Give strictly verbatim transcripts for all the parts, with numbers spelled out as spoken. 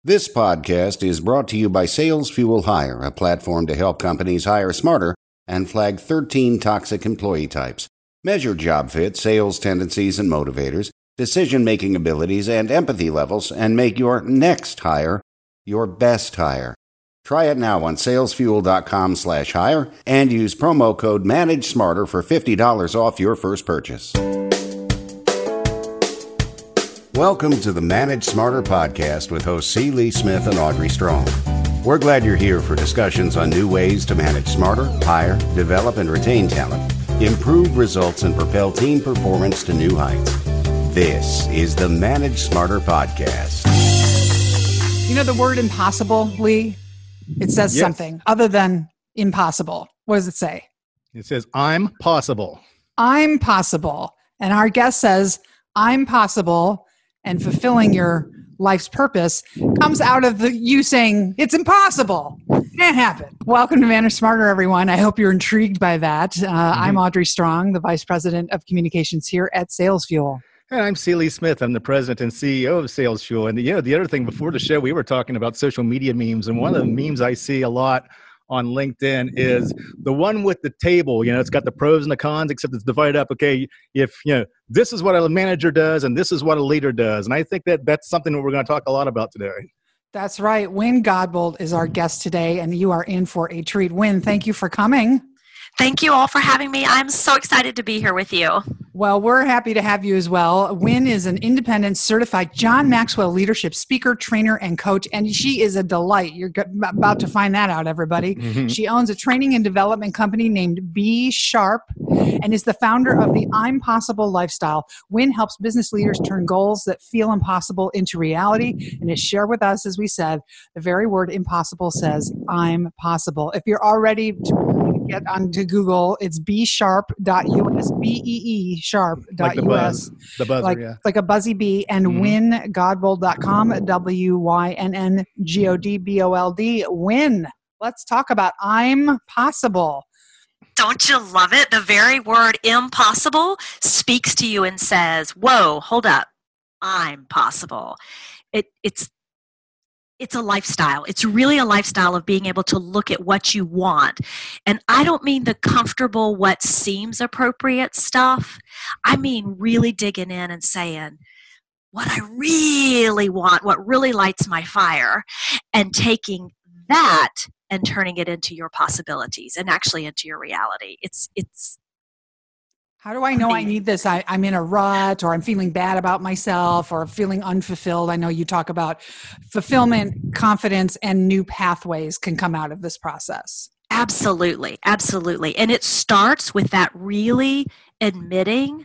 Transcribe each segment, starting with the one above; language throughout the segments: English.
This podcast is brought to you by Sales Fuel Hire, a platform to help companies hire smarter and flag thirteen toxic employee types. Measure job fit, sales tendencies and motivators, decision-making abilities, and empathy levels, and make your next hire your best hire. Try it now on salesfuel.com slash hire and use promo code MANAGESMARTER for fifty dollars off your first purchase. Welcome to the Manage Smarter podcast with hosts C. Lee Smith and Audrey Strong. We're glad you're here for discussions on new ways to manage smarter, hire, develop, and retain talent, improve results, and propel team performance to new heights. This is the Manage Smarter podcast. You know the word impossible, Lee? It says yes. something other than impossible. What does it say? It says, I'm possible. I'm possible. And our guest says, I'm possible. And fulfilling your life's purpose comes out of the you saying, it's impossible. It can't happen. Welcome to Manage Smarter, everyone. I hope you're intrigued by that. Uh, mm-hmm. I'm Audrey Strong, the Vice President of Communications here at Sales Fuel. And I'm C. Lee Smith. I'm the President and C E O of Sales Fuel. And you know, the other thing, before the show, we were talking about social media memes. And one of the memes I see a lot on LinkedIn is the one with the table. You know, it's got the pros and the cons, except it's divided up. Okay, if, you know, this is what a manager does and this is what a leader does. And I think that that's something that we're going to talk a lot about today. That's right. Wynn Godbold is our guest today, and you are in for a treat. Wynn, thank you for coming. Thank you all for having me. I'm so excited to be here with you. Well, we're happy to have you as well. Wynn is an independent certified John Maxwell leadership speaker, trainer, and coach, and she is a delight. You're about to find that out, everybody. Mm-hmm. She owns a training and development company named Be Sharp and is the founder of the I'm Possible lifestyle. Wynn helps business leaders turn goals that feel impossible into reality, and has shared with us, as we said, the very word impossible says, I'm possible. If you're already to get onto Google, it's be sharp dot U S, B E E sharp dot U S. Like the, buzz, the buzzer, like, yeah. Like a buzzy bee, and mm-hmm. wynn godbold dot com, W Y N N G O D B O L D. Wynn, let's talk about I'm possible. Don't you love it? The very word impossible speaks to you and says, whoa, hold up, I'm possible. It, it's It's a lifestyle. It's really a lifestyle of being able to look at what you want. And I don't mean the comfortable, what seems appropriate stuff. I mean really digging in and saying, what I really want, what really lights my fire, and taking that and turning it into your possibilities and actually into your reality. It's, it's, How do I know I need this? I, I'm in a rut, or I'm feeling bad about myself, or feeling unfulfilled. I know you talk about fulfillment, confidence, and new pathways can come out of this process. Absolutely. Absolutely. And it starts with that really admitting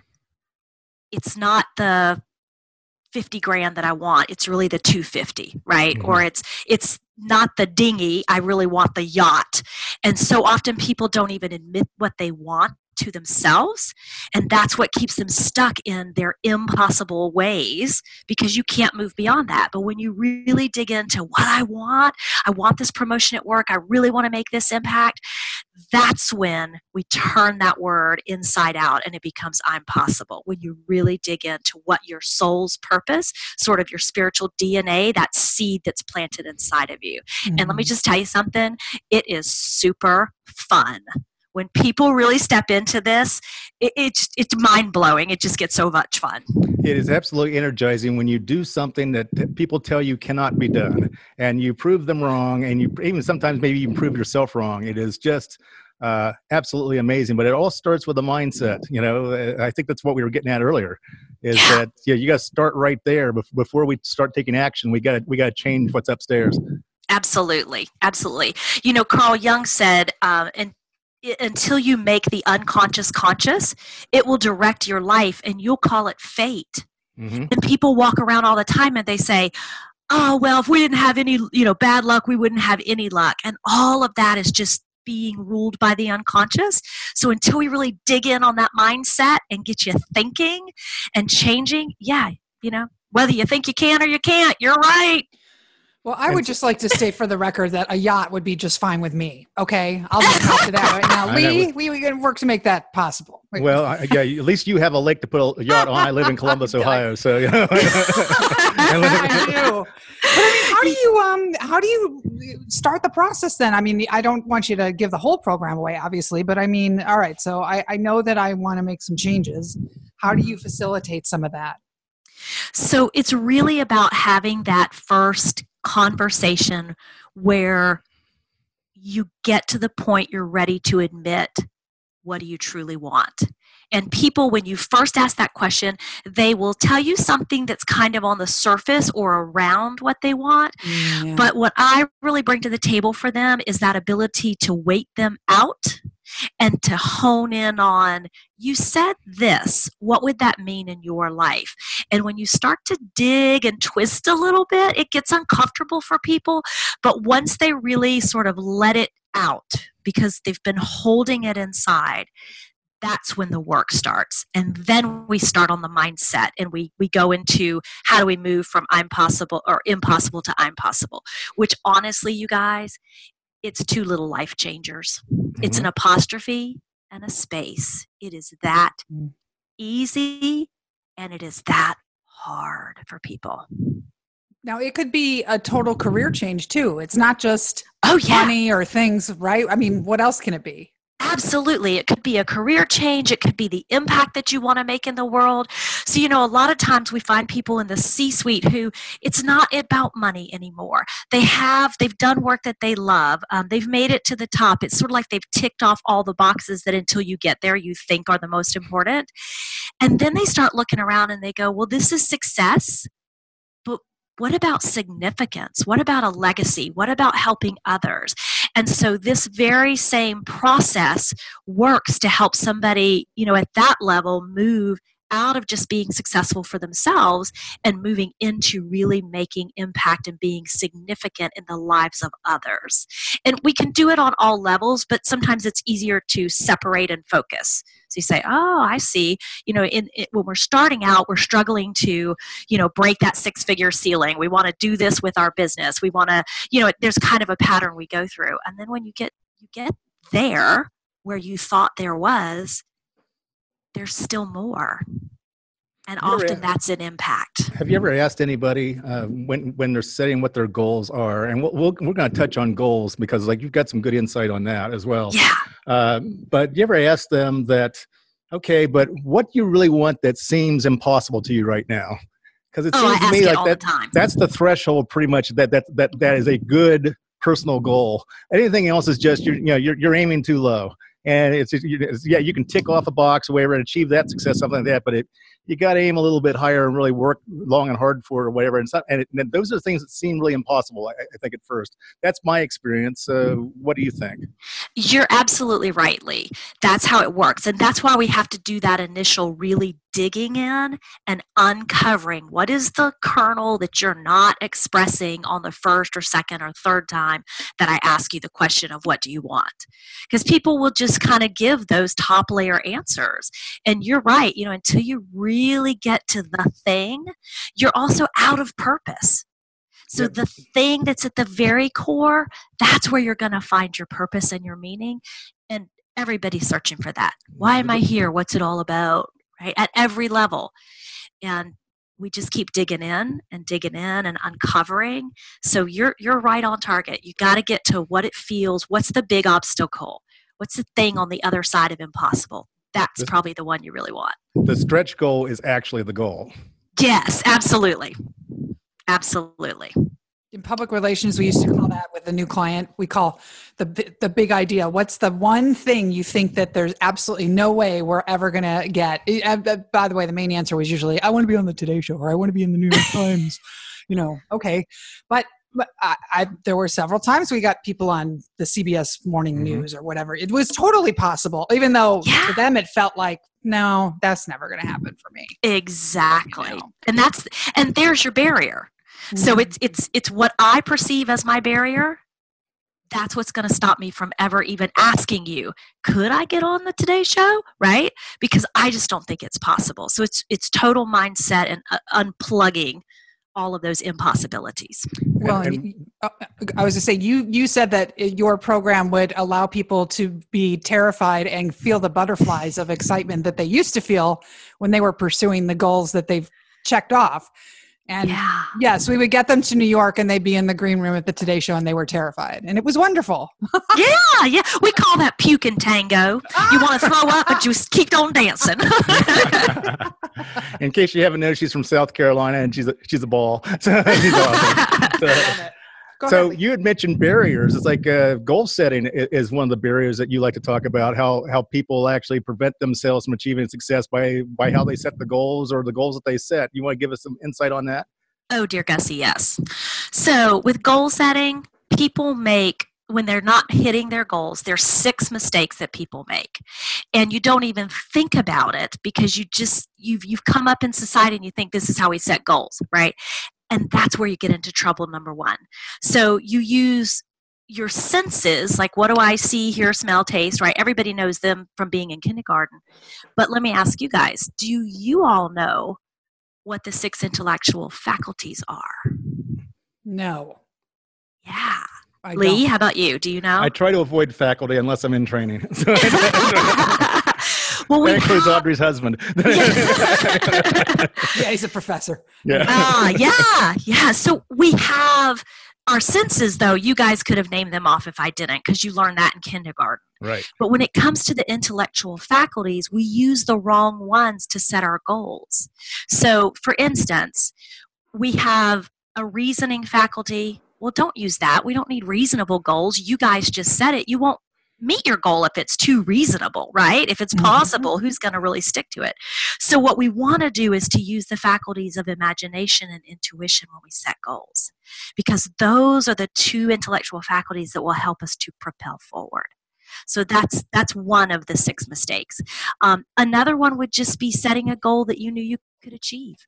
it's not the fifty grand that I want. It's really the two fifty, right? Mm-hmm. Or it's, it's not the dinghy. I really want the yacht. And so often people don't even admit what they want to themselves, and that's what keeps them stuck in their impossible ways, because you can't move beyond that. But when you really dig into what I want, I want this promotion at work, I really want to make this impact, that's when we turn that word inside out and it becomes I'm possible. When you really dig into what your soul's purpose, sort of your spiritual D N A, that seed that's planted inside of you. Mm-hmm. And let me just tell you something, it is super fun. When people really step into this, it, it's it's mind-blowing. It just gets so much fun. It is absolutely energizing when you do something that t- people tell you cannot be done, and you prove them wrong, and you even sometimes maybe you prove yourself wrong. It is just uh, absolutely amazing. But it all starts with a mindset. You know, I think that's what we were getting at earlier, is yeah. that yeah, you got to start right there before we start taking action. We got we got to change what's upstairs. Absolutely, absolutely. You know, Carl Jung said, um, and until you make the unconscious conscious, it will direct your life, and you'll call it fate. Mm-hmm. And people walk around all the time and they say, oh, well, if we didn't have any, you know, bad luck, we wouldn't have any luck. And all of that is just being ruled by the unconscious. So until we really dig in on that mindset and get you thinking and changing, yeah, you know, whether you think you can or you can't, you're right. Well, I would just like to state for the record that a yacht would be just fine with me. Okay, I'll just talk to that right now. Lee, we we can work to make that possible. Wait. Well, I, yeah, at least you have a lake to put a yacht on. I live in Columbus, Ohio, so you know. I do. But I mean, how do you um how do you start the process then? I mean, I don't want you to give the whole program away, obviously, but I mean, all right. So I, I know that I want to make some changes. How do you facilitate some of that? So it's really about having that first conversation where you get to the point you're ready to admit, what do you truly want? And people, when you first ask that question, they will tell you something that's kind of on the surface or around what they want. Yeah. But what I really bring to the table for them is that ability to wait them out and to hone in on, you said this, what would that mean in your life? And when you start to dig and twist a little bit, it gets uncomfortable for people. But once they really sort of let it out because they've been holding it inside, that's when the work starts. And then we start on the mindset and we we go into how do we move from I'm possible or impossible to I'm possible, which honestly, you guys, it's two little life changers. Mm-hmm. It's an apostrophe and a space. It is that mm. easy and it is that hard for people. Now, it could be a total career change too. It's not just oh, yeah. money or things, right? I mean, what else can it be? Absolutely. It could be a career change. It could be the impact that you want to make in the world. So, you know, a lot of times we find people in the C-suite who it's not about money anymore. They have, they've done work that they love. Um, they've made it to the top. It's sort of like they've ticked off all the boxes that until you get there, you think are the most important. And then they start looking around and they go, well, this is success. But what about significance? What about a legacy? What about helping others? And so this very same process works to help somebody, you know, at that level move out of just being successful for themselves and moving into really making impact and being significant in the lives of others. And we can do it on all levels, but sometimes it's easier to separate and focus. So you say, oh, I see, you know, in, in when we're starting out, we're struggling to, you know, break that six-figure ceiling. We want to do this with our business. We want to, you know, there's kind of a pattern we go through. And then when you get you get there where you thought there was, there's still more. And often that's an impact. Have you ever asked anybody uh, when when they're setting what their goals are? And we'll, we'll, we're going to touch on goals because like you've got some good insight on that as well. Yeah. Uh, but you ever ask them that, okay, but what do you really want that seems impossible to you right now? Because it oh, seems I to ask me it like all that, the time. that's the threshold pretty much that, that, that, that is a good personal goal. Anything else is just, you're, you know, you're, you're aiming too low. And it's, it's, yeah, you can tick off a box or whatever and achieve that success, something like that. But it, you got to aim a little bit higher and really work long and hard for it or whatever. And, so, and, it, and those are the things that seem really impossible, I, I think, at first. That's my experience. Uh, what do you think? You're absolutely right, Lee. That's how it works. And that's why we have to do that initial really digging in and uncovering what is the kernel that you're not expressing on the first or second or third time that I ask you the question of what do you want? Because people will just kind of give those top layer answers. And you're right, you know, until you really get to the thing, you're also out of purpose. So yep. The thing that's at the very core, that's where you're going to find your purpose and your meaning. And everybody's searching for that. Why am I here? What's it all about? Right? At every level. And we just keep digging in and digging in and uncovering. So you're you're right on target. You got to get to what it feels. What's the big obstacle? What's the thing on the other side of impossible? That's the, probably the one you really want. The stretch goal is actually the goal. Yes, absolutely. Absolutely. In public relations, we used to call that with a new client, we call the the big idea. What's the one thing you think that there's absolutely no way we're ever going to get? By the way, the main answer was usually, I want to be on the Today Show or I want to be in the New York Times. You know, okay. But, but I, I, there were several times we got people on the C B S Morning mm-hmm. News or whatever. It was totally possible, even though yeah. to them it felt like, no, that's never going to happen for me. Exactly. You know? And that's and there's your barrier. So it's it's it's what I perceive as my barrier. That's what's going to stop me from ever even asking you, could I get on the Today Show? Right? Because I just don't think it's possible. So it's it's total mindset and uh, unplugging all of those impossibilities. Well, And- and, uh, I was to say, you you said that your program would allow people to be terrified and feel the butterflies of excitement that they used to feel when they were pursuing the goals that they've checked off. And Yeah. yes, we would get them to New York and they'd be in the green room at the Today Show and they were terrified. And it was wonderful. Yeah, yeah. We call that puke and tango. You want to throw up, but you just keep on dancing. In case you haven't noticed, she's from South Carolina, and she's a, she's a ball. So, she's awesome. So, Go so ahead. you had mentioned barriers. It's like uh, goal setting i- is one of the barriers that you like to talk about. How how people actually prevent themselves from achieving success by by how they set the goals or the goals that they set. You want to give us some insight on that? Oh, dear Gussie, yes. So with goal setting, people make, when they're not hitting their goals, there's six mistakes that people make. And you don't even think about it because you just, you've, you've come up in society and you think this is how we set goals, right? And that's where you get into trouble, number one. So you use your senses, like what do I see, hear, smell, taste, right? Everybody knows them from being in kindergarten. But let me ask you guys, do you all know what the six intellectual faculties are? No. Yeah. I Lee, don't. how about you? Do you know? I try to avoid faculty unless I'm in training. So well, we that includes have, Audrey's husband. Yeah, he's a professor. Yeah. Ah, yeah, yeah. So we have our senses, though. You guys could have named them off if I didn't, because you learned that in kindergarten. Right. But when it comes to the intellectual faculties, we use the wrong ones to set our goals. So, for instance, we have a reasoning faculty. Well, don't use that. We don't need reasonable goals. You guys just said it. You won't meet your goal if it's too reasonable, right? If it's Mhm. possible, who's going to really stick to it? So what we want to do is to use the faculties of imagination and intuition when we set goals, because those are the two intellectual faculties that will help us to propel forward. So that's that's one of the six mistakes. Um, another one would just be setting a goal that you knew you could achieve.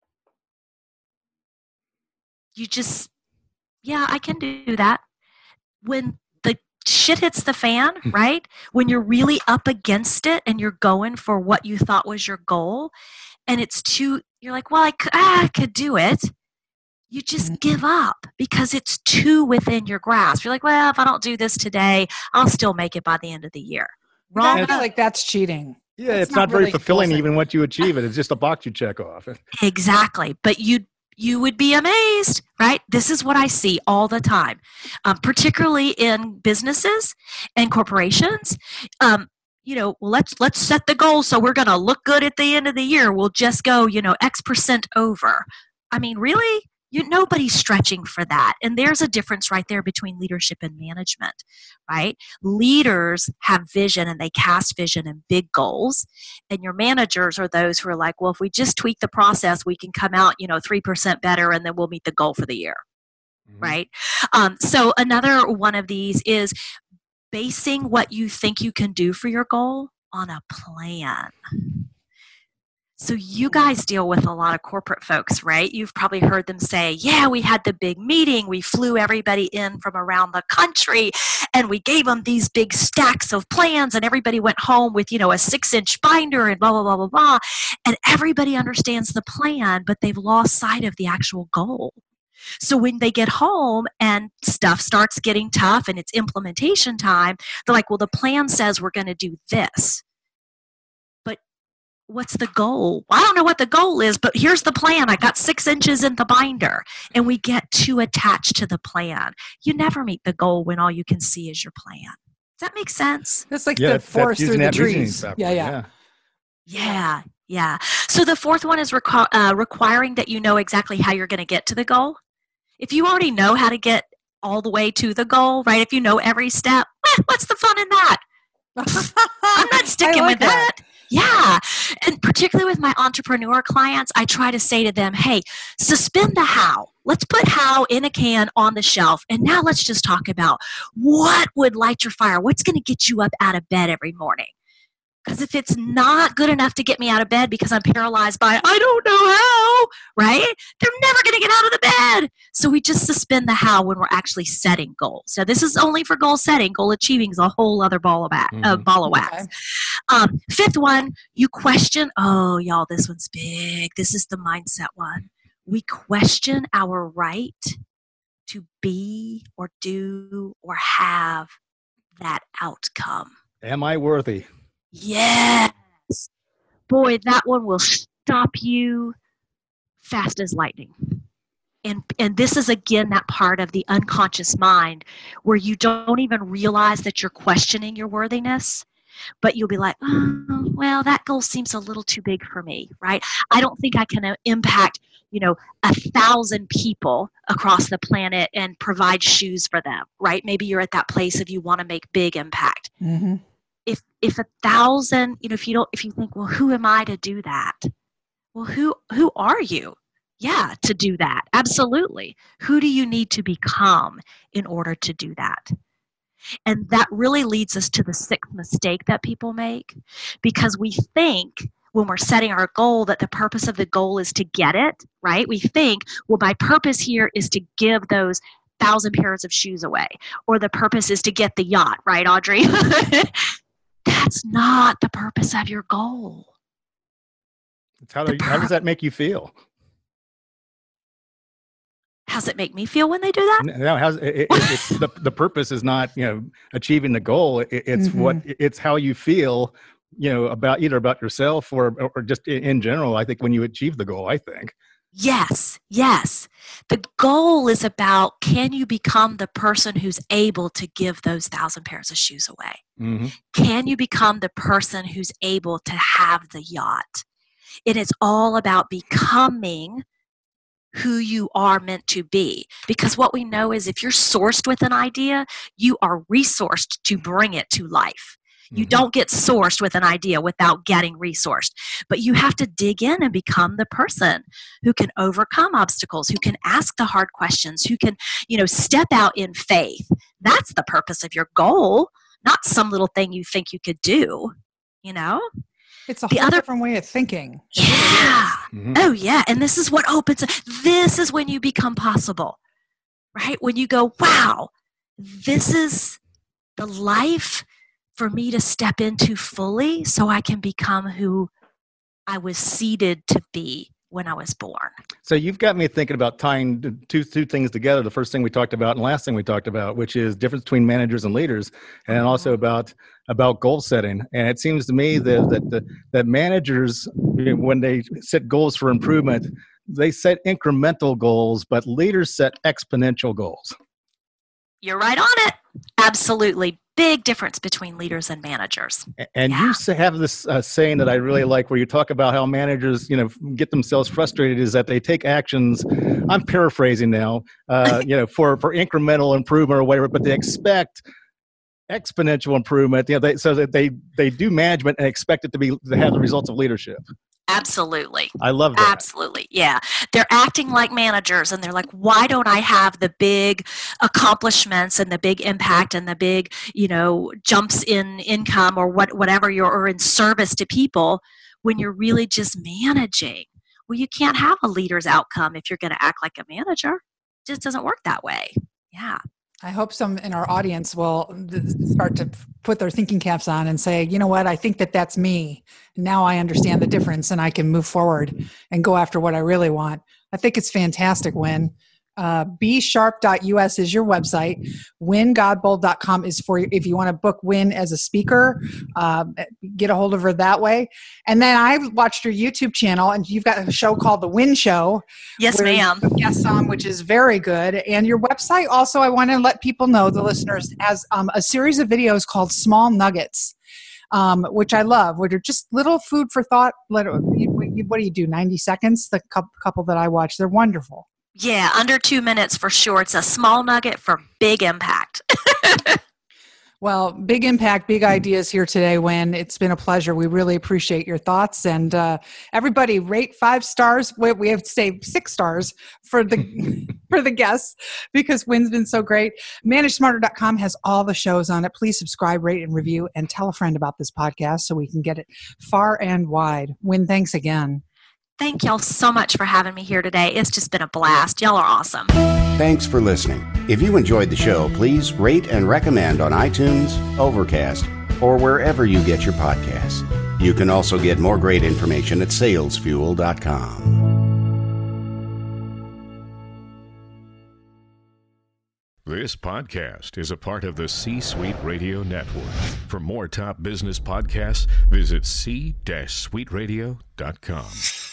You just, yeah, I can do that. When the shit hits the fan, right? When you're really up against it and you're going for what you thought was your goal, and it's too, you're like, well, I could, ah, I could do it. You just give up because it's too within your grasp. You're like, well, if I don't do this today, I'll still make it by the end of the year. Wrong. I feel like that's cheating. Yeah, That's it's not, very really fulfilling goal even once you achieve it. It's just a box you check off. Exactly. But you you would be amazed, right? This is what I see all the time, um, particularly in businesses and corporations. Um, you know, well, let's let's set the goal so we're going to look good at the end of the year. We'll just go, you know, X percent over. I mean, really? You, nobody's stretching for that. And there's a difference right there between leadership and management, right? Leaders have vision and they cast vision and big goals. And your managers are those who are like, well, if we just tweak the process, we can come out, you know, three percent better and then we'll meet the goal for the year, mm-hmm. right? Um, so another one of these is basing what you think you can do for your goal on a plan. So you guys deal with a lot of corporate folks, right? You've probably heard them say, yeah, we had the big meeting. We flew everybody in from around the country and we gave them these big stacks of plans and everybody went home with, you know, a six inch binder and blah, blah, blah, blah, blah. And everybody understands the plan, but they've lost sight of the actual goal. So when they get home and stuff starts getting tough and it's implementation time, they're like, well, the plan says we're going to do this. What's the goal? Well, I don't know what the goal is, but here's the plan. I got six inches in the binder. And we get too attached to the plan. You never meet the goal when all you can see is your plan. Does that make sense? It's like Yeah, the forest using through the that reasoning trees. stuff, Yeah, yeah. Yeah, yeah. So the fourth one is requ- uh, requiring that you know exactly how you're going to get to the goal. If you already know how to get all the way to the goal, right? If you know every step, eh, what's the fun in that? I'm not sticking I like with that. that. Yeah. And particularly with my entrepreneur clients, I try to say to them, hey, suspend the how. Let's put how in a can on the shelf. And now let's just talk about what would light your fire. What's going to get you up out of bed every morning? Because if it's not good enough to get me out of bed because I'm paralyzed by, I don't know how, right? They're never going to get out of the bed. So we just suspend the how when we're actually setting goals. Now, this is only for goal setting. Goal achieving is a whole other ball of, wax, mm-hmm. uh, ball of wax. Okay. Um, fifth one, you question, oh, y'all, this one's big. This is the mindset one. we question our right to be or do or have that outcome. Am I worthy? Yes. Boy, that one will stop you fast as lightning. And and this is, again, that part of the unconscious mind where you don't even realize that you're questioning your worthiness, but you'll be like, oh, well, that goal seems a little too big for me, right? I don't think I can impact, you know, a thousand people across the planet and provide shoes for them, right? Maybe you're at that place of you want to make big impact. Mm-hmm. If if a thousand, you know, if you don't, if you think, well, who am I to do that? Well, who who are you? Yeah, to do that. Absolutely. Who do you need to become in order to do that? And that really leads us to the sixth mistake that people make, because we think when we're setting our goal that the purpose of the goal is to get it, right? We think, well, my purpose here is to give those thousand pairs of shoes away, or the purpose is to get the yacht, right, Audrey? That's not the purpose of your goal. How, do, how does that make you feel? How's it make me feel when they do that? No, how's it, it, it's the the purpose is not, you know, achieving the goal. It, it's mm-hmm. what it's how you feel, you know, about either about yourself or or just in, in general. I think when you achieve the goal, I think. Yes, yes. The goal is about, can you become the person who's able to give those thousand pairs of shoes away? Mm-hmm. Can you become the person who's able to have the yacht? It is all about becoming who you are meant to be. Because what we know is if you're sourced with an idea, you are resourced to bring it to life. You mm-hmm. don't get sourced with an idea without getting resourced. But you have to dig in and become the person who can overcome obstacles, who can ask the hard questions, who can, you know, step out in faith. That's the purpose of your goal, not some little thing you think you could do, you know? It's a whole other, different way of thinking. Yeah. Mm-hmm. Oh, yeah. And this is what opens. This is when you become possible, right? When you go, wow, this is the life for me to step into fully so I can become who I was seeded to be when I was born. So you've got me thinking about tying two two things together. The first thing we talked about and the last thing we talked about, which is difference between managers and leaders, and also about about goal setting. And it seems to me that that the, that managers, when they set goals for improvement, they set incremental goals, but leaders set exponential goals. You're right on it. Absolutely. Big difference between leaders and managers. And yeah. you have this uh, saying that I really like, where you talk about how managers, you know, get themselves frustrated, is that they take actions. I'm paraphrasing now, uh, you know, for, for incremental improvement or whatever, but they expect exponential improvement. You know, they, so that they they do management and expect it to be to have the results of leadership. Absolutely. I love that. Absolutely. Yeah. They're acting like managers and they're like, why don't I have the big accomplishments and the big impact and the big, you know, jumps in income or what, whatever you're, or in service to people when you're really just managing? Well, you can't have a leader's outcome if you're going to act like a manager. It just doesn't work that way. Yeah. I hope some in our audience will start to put their thinking caps on and say, you know what, I think that that's me. Now I understand the difference and I can move forward and go after what I really want. I think it's fantastic, Win. Uh, be sharp dot U S is your website. win godbold dot com is for you if you want to book Win as a speaker. Uh, get a hold of her that way. And then I watched your YouTube channel, and you've got a show called The Win Show. Yes, ma'am. Yes, um, which is very good. And your website also, I want to let people know, the listeners, has um, a series of videos called Small Nuggets. Um, which I love, which are just little food for thought. What do you do, ninety seconds? The couple that I watch, they're wonderful. Yeah, under two minutes for sure. It's a small nugget for big impact. Well, big impact, big ideas here today, Win. It's been a pleasure. We really appreciate your thoughts. And uh, everybody rate five stars. We, we have to say six stars for the for the guests, because Win's been so great. manage smarter dot com has all the shows on it. Please subscribe, rate, and review, and tell a friend about this podcast so we can get it far and wide. Win, thanks again. Thank y'all so much for having me here today. It's just been a blast. Y'all are awesome. Thanks for listening. If you enjoyed the show, please rate and recommend on iTunes, Overcast, or wherever you get your podcasts. You can also get more great information at sales fuel dot com. This podcast is a part of the C-Suite Radio Network. For more top business podcasts, visit c suite radio dot com.